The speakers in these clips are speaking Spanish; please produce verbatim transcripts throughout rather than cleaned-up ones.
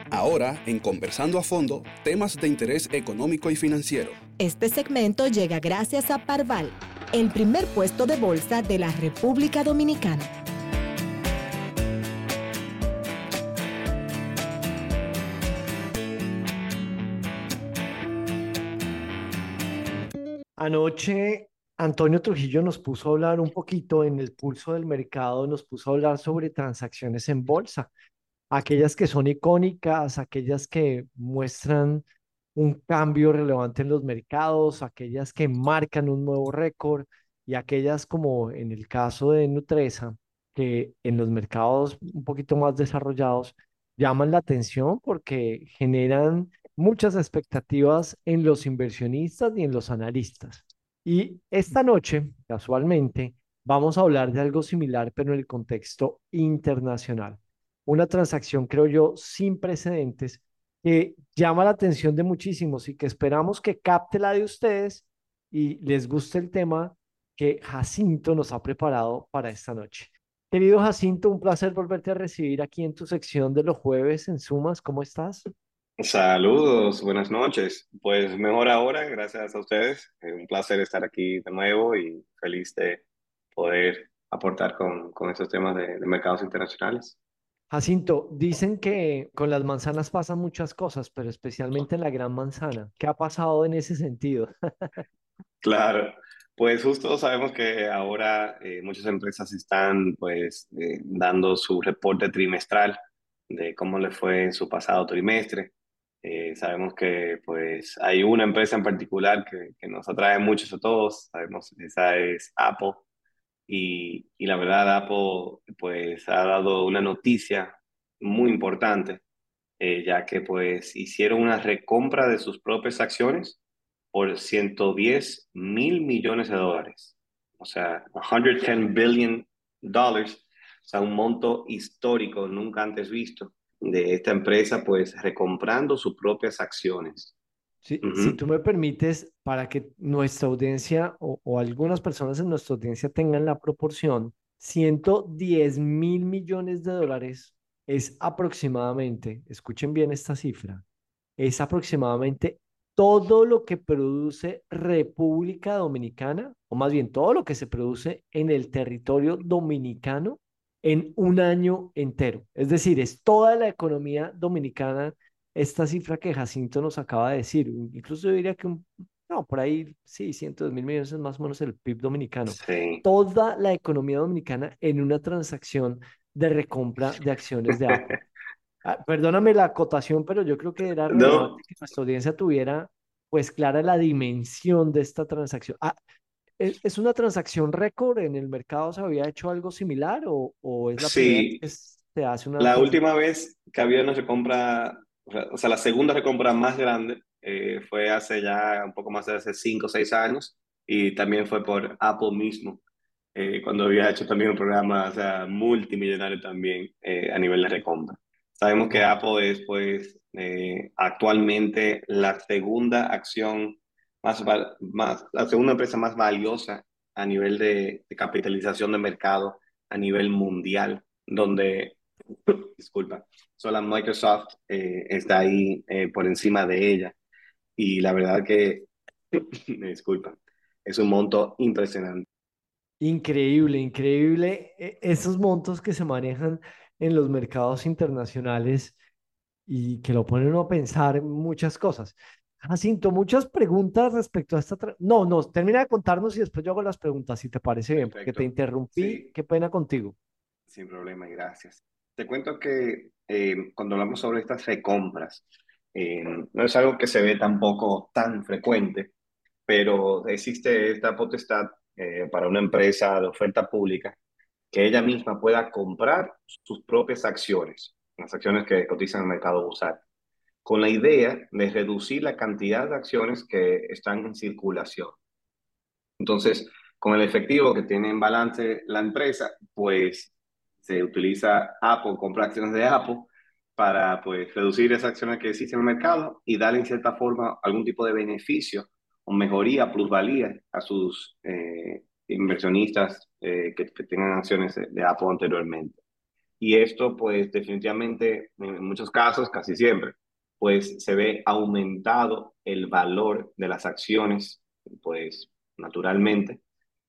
Ahora, en Conversando a Fondo, temas de interés económico y financiero. Este segmento llega gracias a Parval, el primer puesto de bolsa de la República Dominicana. Anoche Antonio Trujillo nos puso a hablar un poquito en el pulso del mercado, nos puso a hablar sobre transacciones en bolsa, aquellas que son icónicas, aquellas que muestran un cambio relevante en los mercados, aquellas que marcan un nuevo récord y aquellas como en el caso de Nutresa, que en los mercados un poquito más desarrollados llaman la atención porque generan muchas expectativas en los inversionistas y en los analistas. Y esta noche, casualmente, vamos a hablar de algo similar, pero en el contexto internacional. Una transacción, creo yo, sin precedentes que llama la atención de muchísimos y que esperamos que capte la de ustedes y les guste el tema que Jacinto nos ha preparado para esta noche. Querido Jacinto, un placer volverte a recibir aquí en tu sección de los jueves en Sumas. ¿Cómo estás? Saludos, buenas noches. Pues mejor ahora, gracias a ustedes. Es un placer estar aquí de nuevo y feliz de poder aportar con, con estos temas de, de mercados internacionales. Jacinto, dicen que con las manzanas pasan muchas cosas, pero especialmente en la gran manzana. ¿Qué ha pasado en ese sentido? Claro, pues justo sabemos que ahora eh, muchas empresas están pues eh, dando su reporte trimestral de cómo les fue en su pasado trimestre. Eh, sabemos que pues hay una empresa en particular que, que nos atrae mucho a todos. Sabemos esa es Apple. Y, y la verdad, Apple pues ha dado una noticia muy importante, eh, ya que pues hicieron una recompra de sus propias acciones por ciento diez mil millones de dólares. O sea, ciento diez billion dólares, o sea, un monto histórico nunca antes visto de esta empresa pues recomprando sus propias acciones. Si, si Ujú. tú me permites, para que nuestra audiencia o, o algunas personas en nuestra audiencia tengan la proporción, ciento diez mil millones de dólares es aproximadamente, escuchen bien esta cifra, es aproximadamente todo lo que produce República Dominicana, o más bien todo lo que se produce en el territorio dominicano en un año entero. Es decir, es toda la economía dominicana esta cifra que Jacinto nos acaba de decir. Incluso yo diría que un, no, por ahí sí, cientos de mil millones es más o menos el P I B dominicano. Sí. Toda la economía dominicana en una transacción de recompra de acciones de Apple. Ah, perdóname la acotación, pero yo creo que era No, relevante que nuestra audiencia tuviera pues clara la dimensión de esta transacción. Ah, ¿es, es una transacción récord? ¿En el mercado se había hecho algo similar o, o es la primera vez sí. que se hace una La transacción? última vez que había una recompra, o sea, o sea, la segunda recompra más grande eh, fue hace ya un poco más de hace cinco o seis años y también fue por Apple mismo, eh, cuando había hecho también un programa, o sea, multimillonario también eh, a nivel de recompra. Sabemos que Wow. Apple es pues eh, actualmente la segunda acción más, val- más, la segunda empresa más valiosa a nivel de, de capitalización de mercado a nivel mundial, donde disculpa, solo Microsoft eh, está ahí eh, por encima de ella. Y la verdad que, me disculpa, es un monto impresionante. Increíble, increíble eh, esos montos que se manejan en los mercados internacionales y que lo ponen uno a pensar en muchas cosas. Jacinto, muchas preguntas respecto a esta... tra- No, no, termina de contarnos y después yo hago las preguntas, si te parece bien, porque te Perfecto. interrumpí. Sí, Qué pena contigo. sin problema y gracias. Te cuento que eh, cuando hablamos sobre estas recompras, eh, no es algo que se ve tampoco tan frecuente, pero existe esta potestad eh, para una empresa de oferta pública que ella misma pueda comprar sus propias acciones, las acciones que cotizan en el mercado bursátil, con la idea de reducir la cantidad de acciones que están en circulación. Entonces, con el efectivo que tiene en balance la empresa, pues se utiliza Apple, compra acciones de Apple para pues reducir esas acciones que existen en el mercado y darle en cierta forma algún tipo de beneficio o mejoría, plusvalía a sus eh, inversionistas eh, que, que tengan acciones de, de Apple anteriormente. Y esto, pues definitivamente, en muchos casos, casi siempre, pues se ve aumentado el valor de las acciones, pues naturalmente,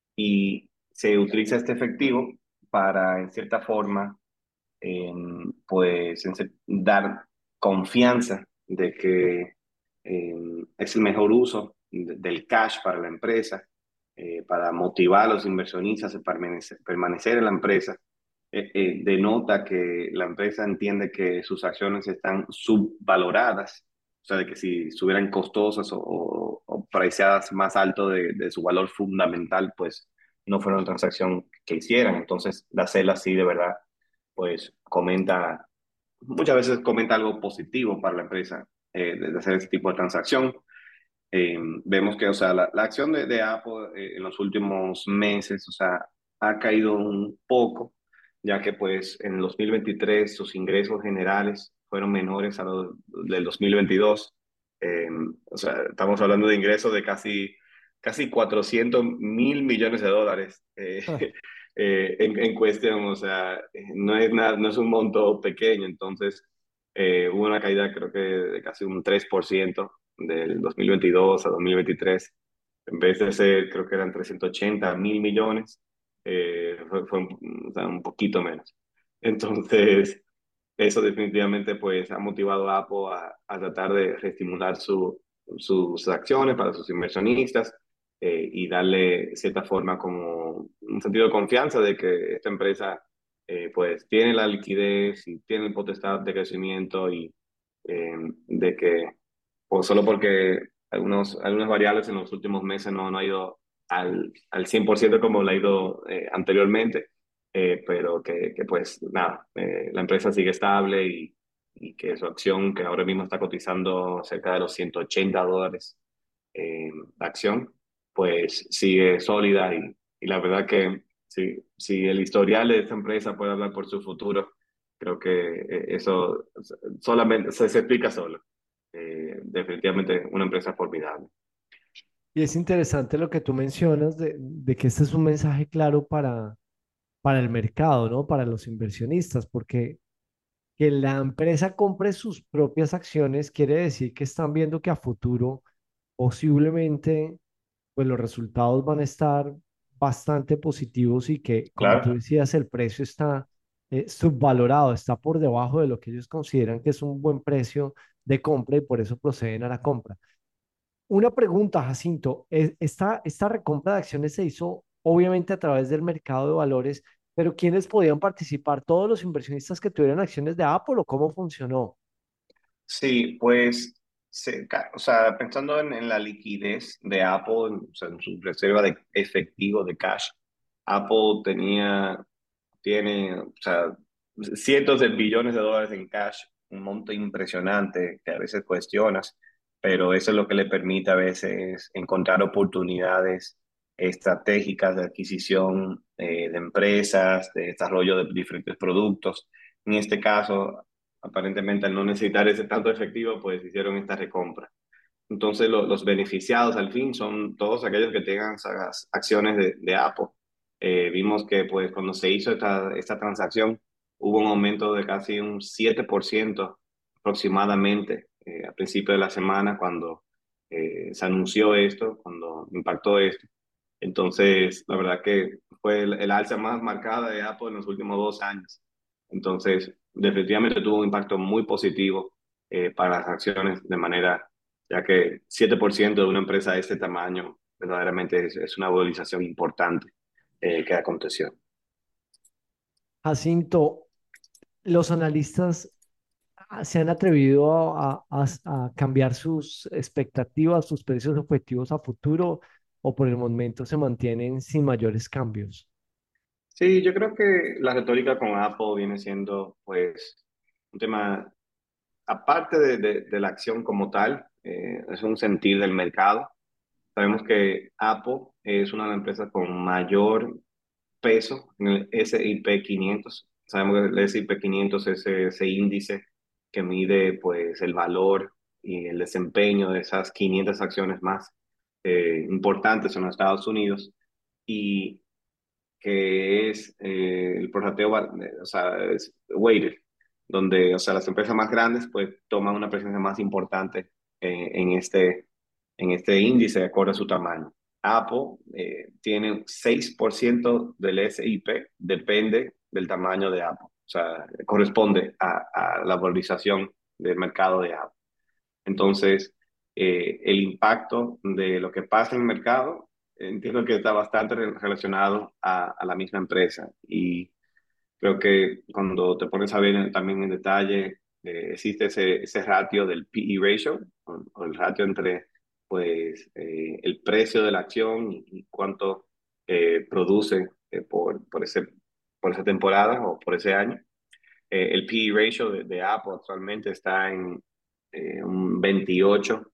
y se utiliza este efectivo para, en cierta forma, eh, pues en se- dar confianza de que eh, es el mejor uso de- del cash para la empresa, eh, para motivar a los inversionistas a permanecer, permanecer en la empresa. Eh, eh, denota que la empresa entiende que sus acciones están subvaloradas, o sea, de que si estuvieran costosas o, o, o preciadas más alto de, de su valor fundamental, pues no fuera una transacción que hicieran. Entonces, la CELA sí de verdad pues comenta, muchas veces comenta algo positivo para la empresa eh, de, de hacer ese tipo de transacción. Eh, vemos que, o sea, la, la acción de, de Apple eh, en los últimos meses, o sea, ha caído un poco, ya que pues en el dos mil veintitrés sus ingresos generales fueron menores a los del dos mil veintidós. Eh, o sea, estamos hablando de ingresos de casi, casi cuatrocientos mil millones de dólares eh, Ah, eh, en, en cuestión, o sea, eh, no es, nada, no es un monto pequeño, entonces eh, hubo una caída creo que de casi un tres por ciento del dos mil veintidós a dos mil veintitrés, en vez de ser, creo que eran trescientos ochenta mil millones, eh, fue, fue un, o sea, un poquito menos. Entonces, eso definitivamente pues ha motivado a Apple a, a tratar de reestimular su, sus acciones para sus inversionistas eh, y darle cierta forma como un sentido de confianza de que esta empresa eh, pues tiene la liquidez y tiene el potestad de crecimiento y eh, de que o solo porque algunos, algunas variables en los últimos meses no, no ha ido al, al cien por ciento como le ha ido eh, anteriormente, eh, pero que, que pues nada, eh, la empresa sigue estable y, y que su acción, que ahora mismo está cotizando cerca de los ciento ochenta dólares eh, la acción, pues sigue sólida y, y la verdad que si, si el historial de esta empresa puede hablar por su futuro, creo que eh, eso solamente se, se explica solo. Eh, definitivamente una empresa formidable. y es interesante lo que tú mencionas de, de que este es un mensaje claro para, para el mercado, ¿no? Para los inversionistas, porque que la empresa compre sus propias acciones quiere decir que están viendo que a futuro posiblemente pues los resultados van a estar bastante positivos y que, como tú Claro. decías, el precio está eh, subvalorado, está por debajo de lo que ellos consideran que es un buen precio de compra y por eso proceden a la compra. Una pregunta, Jacinto, ¿es- esta, esta recompra de acciones se hizo obviamente a través del mercado de valores, pero ¿quiénes podían participar? ¿Todos los inversionistas que tuvieran acciones de Apple o cómo funcionó? Sí, pues, se ca- o sea, pensando en, en la liquidez de Apple, o sea, en su reserva de efectivo de cash, Apple tenía, tiene, o sea, cientos de billones de dólares en cash, un monto impresionante que a veces cuestionas, pero eso es lo que le permite a veces encontrar oportunidades estratégicas de adquisición eh, de empresas, de desarrollo de diferentes productos. En este caso, aparentemente al no necesitar ese tanto efectivo, pues hicieron esta recompra. Entonces lo- los beneficiados al fin son todos aquellos que tengan esas acciones de, de Apple. Eh, vimos que pues cuando se hizo esta, esta transacción hubo un aumento de casi un siete por ciento aproximadamente eh, al principio de la semana cuando eh, se anunció esto, cuando impactó esto. Entonces, la verdad que fue el, el alza más marcada de Apple en los últimos dos años. Entonces, definitivamente tuvo un impacto muy positivo eh, para las acciones de manera, ya que siete por ciento de una empresa de este tamaño verdaderamente es, es una valorización importante eh, que aconteció. Jacinto, los analistas ah, se han atrevido a, a- a cambiar sus expectativas, sus precios objetivos a futuro, o por el momento se mantienen sin mayores cambios. Sí, yo creo que la retórica con Apple viene siendo pues un tema, aparte de, de, de la acción como tal, eh, es un sentir del mercado. Sabemos que Apple es una de las empresas con mayor peso en el S y P quinientos. Sabemos que el S y P quinientos es ese, ese índice que mide pues el valor y el desempeño de esas quinientas acciones más eh, importantes en los Estados Unidos. Y que es eh, el prorrateo, va- eh, o sea, es weighted, donde, o sea, las empresas más grandes pues toman una presencia más importante eh, en este, en este índice de acuerdo a su tamaño. Apple eh, tiene un seis por ciento del S I P, depende del tamaño de Apple, o sea, corresponde a, a la valorización del mercado de Apple. Entonces, eh, el impacto de lo que pasa en el mercado, entiendo que está bastante re- relacionado a, a la misma empresa. Y creo que cuando te pones a ver también en detalle, eh, existe ese, ese ratio del P E ratio, o, o el ratio entre pues, eh, el precio de la acción y, y cuánto eh, produce eh, por, por, ese, por esa temporada o por ese año. Eh, el P E ratio de, de Apple actualmente está en eh, un veintiocho,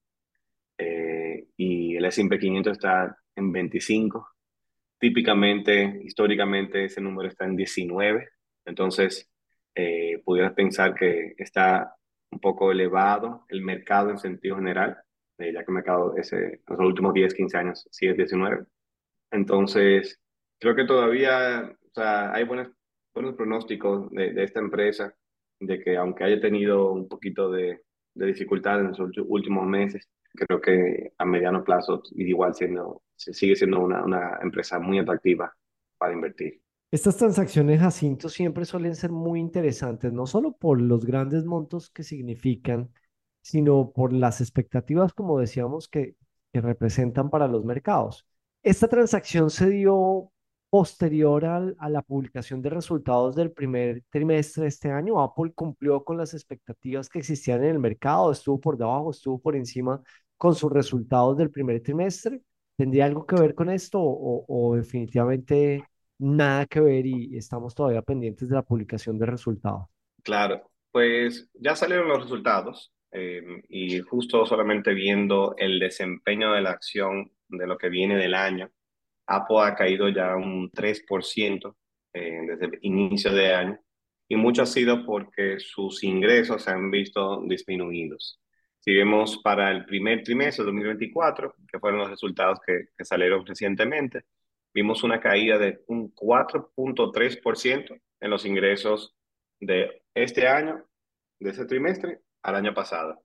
eh, y el S and P quinientos está en veinticinco. Típicamente, históricamente, ese número está en diecinueve. Entonces, eh, pudieras pensar que está un poco elevado el mercado en sentido general, eh, ya que el mercado ese, en los últimos diez quince años sigue diecinueve. Entonces, creo que todavía, o sea, hay buenos, buenos pronósticos de, de esta empresa, de que aunque haya tenido un poquito de, de dificultad en los ulti- últimos meses, creo que a mediano plazo igual siendo, se sigue siendo una, una empresa muy atractiva para invertir. Estas transacciones, Jacinto, siempre suelen ser muy interesantes, no solo por los grandes montos que significan, sino por las expectativas, como decíamos, que, que representan para los mercados. Esta transacción se dio posterior al- a la publicación de resultados del primer trimestre de este año. Apple cumplió con las expectativas que existían en el mercado, estuvo por debajo, estuvo por encima con sus resultados del primer trimestre. ¿Tendría algo que ver con esto o, o definitivamente nada que ver y estamos todavía pendientes de la publicación de resultados? Claro, pues ya salieron los resultados, eh, y justo solamente viendo el desempeño de la acción de lo que viene del año, Apple ha caído ya un tres por ciento eh, desde el inicio de año, y mucho ha sido porque sus ingresos se han visto disminuidos. Si vemos para el primer trimestre de dos mil veinticuatro, que fueron los resultados que, que salieron recientemente, vimos una caída de un cuatro punto tres por ciento en los ingresos de este año, de ese trimestre, al año pasado.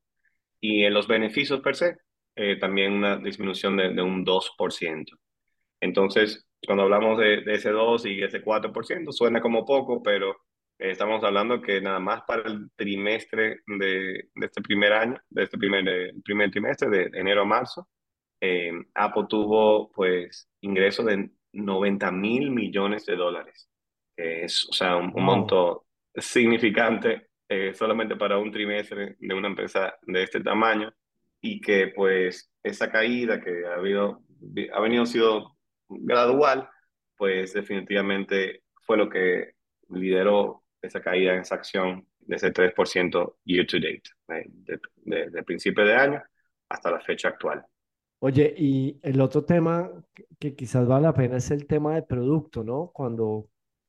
Y en los beneficios per se, eh, también una disminución de, de un dos por ciento. Entonces, cuando hablamos de, de ese dos y ese cuatro por ciento suena como poco, pero eh, estamos hablando que nada más para el trimestre de, de este primer año, de este primer, de- primer trimestre, de enero a marzo, eh, Apple tuvo pues ingresos de noventa mil millones de dólares, que es, o sea, un, un Wow. monto significante eh, solamente para un trimestre de una empresa de este tamaño, y que pues esa caída que ha habido, ha venido sido gradual, pues definitivamente fue lo que lideró esa caída en esa acción de ese tres por ciento year to date, eh, de, de, de principio de año hasta la fecha actual. Oye, y el otro tema que, que quizás vale la pena es el tema de producto, ¿no? Cuando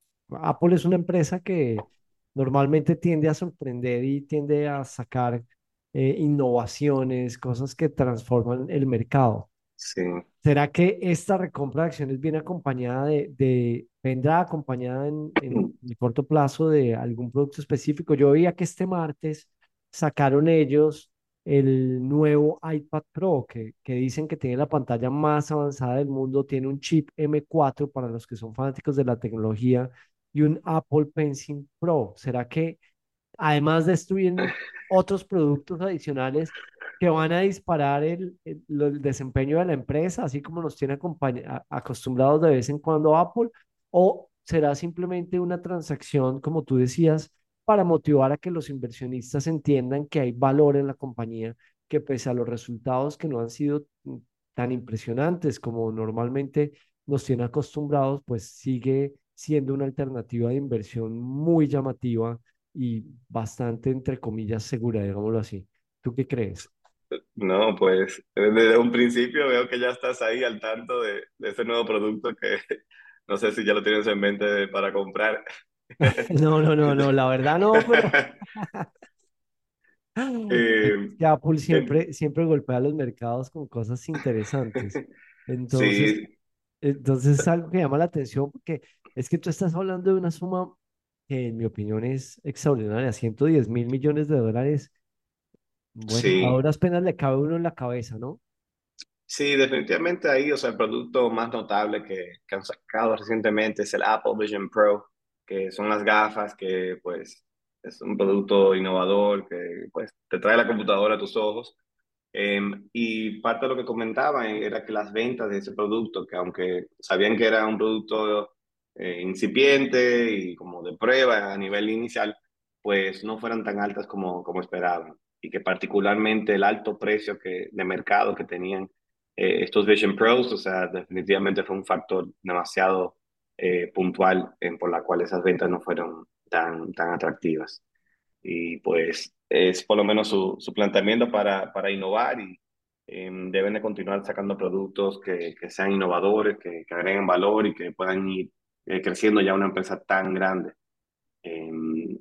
Apple es una empresa que normalmente tiende a sorprender y tiende a sacar eh, innovaciones, cosas que transforman el mercado. Sí. ¿Será que esta recompra de acciones viene acompañada de, de vendrá acompañada en, en el corto plazo de algún producto específico? Yo veía que este martes sacaron ellos el nuevo iPad Pro, que, que dicen que tiene la pantalla más avanzada del mundo, tiene un chip M cuatro para los que son fanáticos de la tecnología y un Apple Pencil Pro. ¿Será que además de esto vienen otros productos adicionales que van a disparar el, el- lo- el desempeño de la empresa, así como nos tiene acompañ- a- acostumbrados de vez en cuando Apple? ¿O será simplemente una transacción, como tú decías, para motivar a que los inversionistas entiendan que hay valor en la compañía, que pese a los resultados que no han sido mm, tan impresionantes como normalmente nos tiene acostumbrados, pues sigue siendo una alternativa de inversión muy llamativa y bastante, entre comillas, segura, digámoslo así? ¿Tú qué crees? No, pues desde un principio veo que ya estás ahí al tanto de, de ese nuevo producto que no sé si ya lo tienes en mente para comprar. No, no, no, no, la verdad no, pero es Eh, que Apple en- siempre, siempre golpea los mercados con cosas interesantes. Entonces, sí, entonces es algo que llama la atención porque Es que tú estás hablando de una suma que en mi opinión es extraordinaria, ciento diez mil millones de dólares. Bueno, a Sí, duras penas le cabe uno en la cabeza, ¿no? sí, definitivamente ahí, o sea, el producto más notable que, que han sacado recientemente es el Apple Vision Pro, que son las gafas que pues es un producto innovador que pues te trae la computadora a tus ojos. Eh, y parte de lo que comentaban era que las ventas de ese producto, que aunque sabían que era un producto eh, incipiente y como de prueba a nivel inicial, pues no fueran tan altas como, como esperaban. Y que particularmente el alto precio que, de mercado que tenían eh, estos Vision Pros, o sea, definitivamente fue un factor demasiado eh, puntual en, por la cual esas ventas no fueron tan, tan atractivas. Y pues es por lo menos su, su planteamiento para, para innovar y eh, deben de continuar sacando productos que, que sean innovadores, que, que agreguen valor y que puedan ir eh, creciendo ya una empresa tan grande. Eh,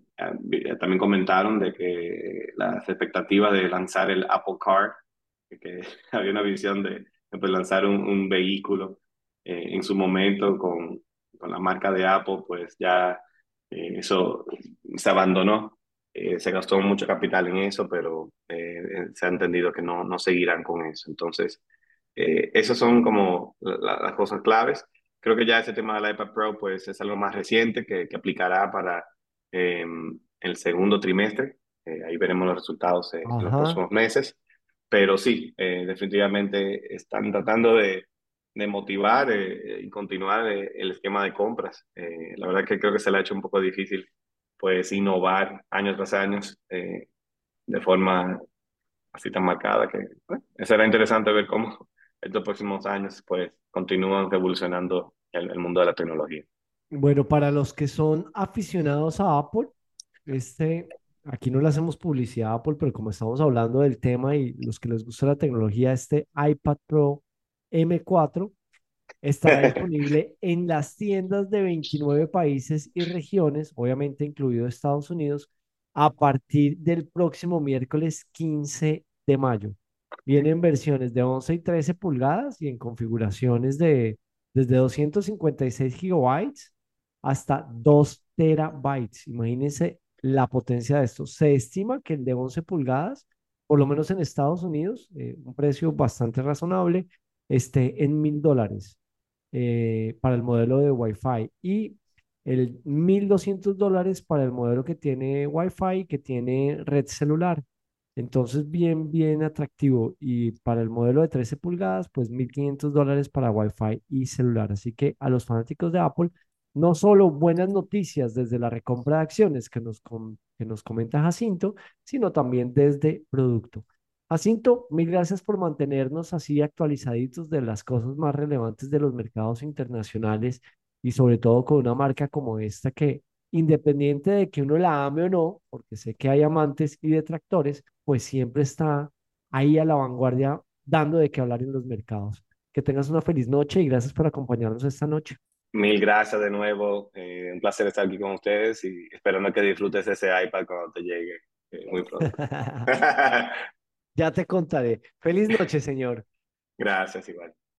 eh, También comentaron de que las expectativas de lanzar el Apple Car, que, que había una visión de, de, pues, lanzar un, un vehículo eh, en su momento con, con la marca de Apple, pues ya eh, eso se abandonó. Eh, se gastó mucho capital en eso, pero eh, se ha entendido que no, no seguirán con eso. Entonces, eh, esas son como la- las cosas claves. Creo que ya ese tema del iPad Pro pues es algo más reciente que, que aplicará para eh, el segundo trimestre. Eh, ahí veremos los resultados eh, en los Ajá. próximos meses. Pero sí, eh, definitivamente están tratando de, de motivar eh, y continuar eh, el esquema de compras. Eh, la verdad que creo que se le ha hecho un poco difícil pues innovar año tras año eh, de forma así tan marcada que bueno, será interesante ver cómo estos próximos años pues continúan revolucionando el, el mundo de la tecnología. Bueno, para los que son aficionados a Apple, este, aquí no le hacemos publicidad a Apple, pero como estamos hablando del tema y los que les gusta la tecnología, este iPad Pro M cuatro estará disponible en las tiendas de veintinueve países y regiones, obviamente incluido Estados Unidos, a partir del próximo miércoles quince de mayo. Vienen versiones de once y trece pulgadas y en configuraciones de desde doscientos cincuenta y seis gigabytes hasta dos terabytes. Imagínense la potencia de esto. Se estima que el de once pulgadas, por lo menos en Estados Unidos, eh, un precio bastante razonable, esté en mil dólares eh, para el modelo de Wi-Fi y el mil doscientos dólares para el modelo que tiene Wi-Fi, que tiene red celular. Entonces, bien, bien atractivo. Y para el modelo de trece pulgadas, pues mil quinientos dólares para Wi-Fi y celular. Así que a los fanáticos de Apple, no solo buenas noticias desde la recompra de acciones que nos, com- que nos comenta Jacinto, sino también desde producto. Jacinto, mil gracias por mantenernos así actualizaditos de las cosas más relevantes de los mercados internacionales y sobre todo con una marca como esta que, independiente de que uno la ame o no, porque sé que hay amantes y detractores, pues siempre está ahí a la vanguardia dando de qué hablar en los mercados. Que tengas una feliz noche y gracias por acompañarnos esta noche. Mil gracias de nuevo, eh, un placer estar aquí con ustedes y esperando que disfrutes ese iPad cuando te llegue eh, muy pronto. Ya te contaré. Feliz noche, señor. Gracias igual.